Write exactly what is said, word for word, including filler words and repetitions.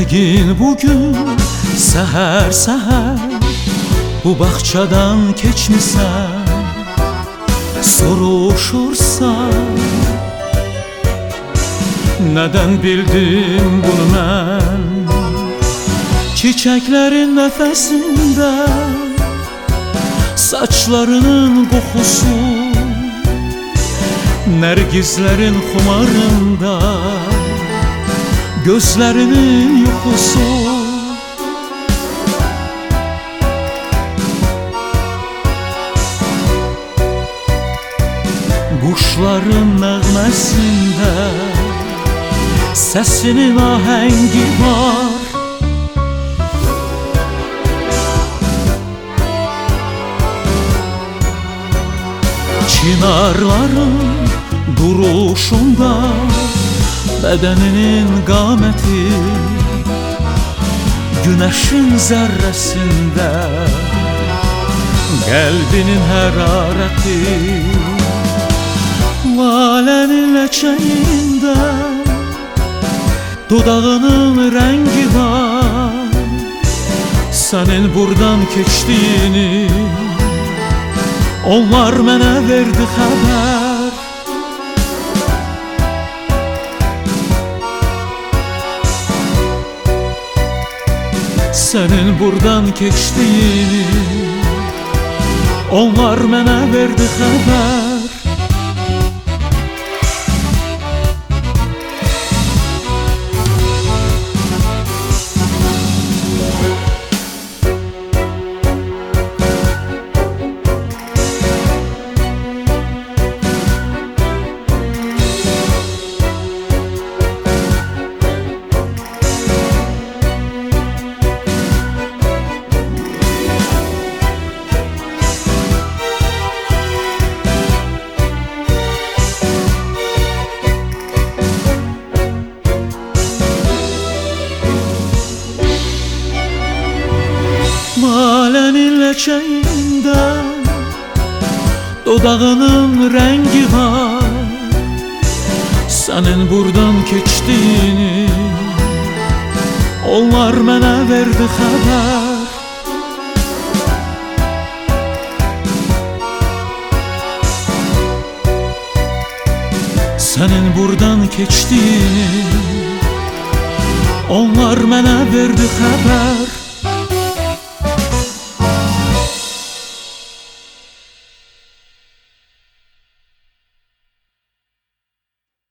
Yəqin bugün səhər-səhər bu bağçadan keçmisən, soruşursan nədən bildim bunu mən? Çiçəklərin nəfəsində, saçlarının qoxusu, nərgizlərin xumarında, gözlərinin yuxusu. Quşların nəğməsində səsinin ahəngi var. Çinarların duruşunda, bədəninin qaməti, günəşin zərrəsində, qəlbinin hərarəti. Lalənin ləçəyində dodağının rəngi var. Sənin buradan keçdiyini onlar mənə verdi xəbər. Sənin buradan keçdiyini onlar mənə verdi xəbər. Lalənin ləçəyində dodağının rəngi var. Sənin buradan keçdiyini onlar mənə verdi xəbər. Sənin buradan keçdiyini onlar mənə verdi xəbər.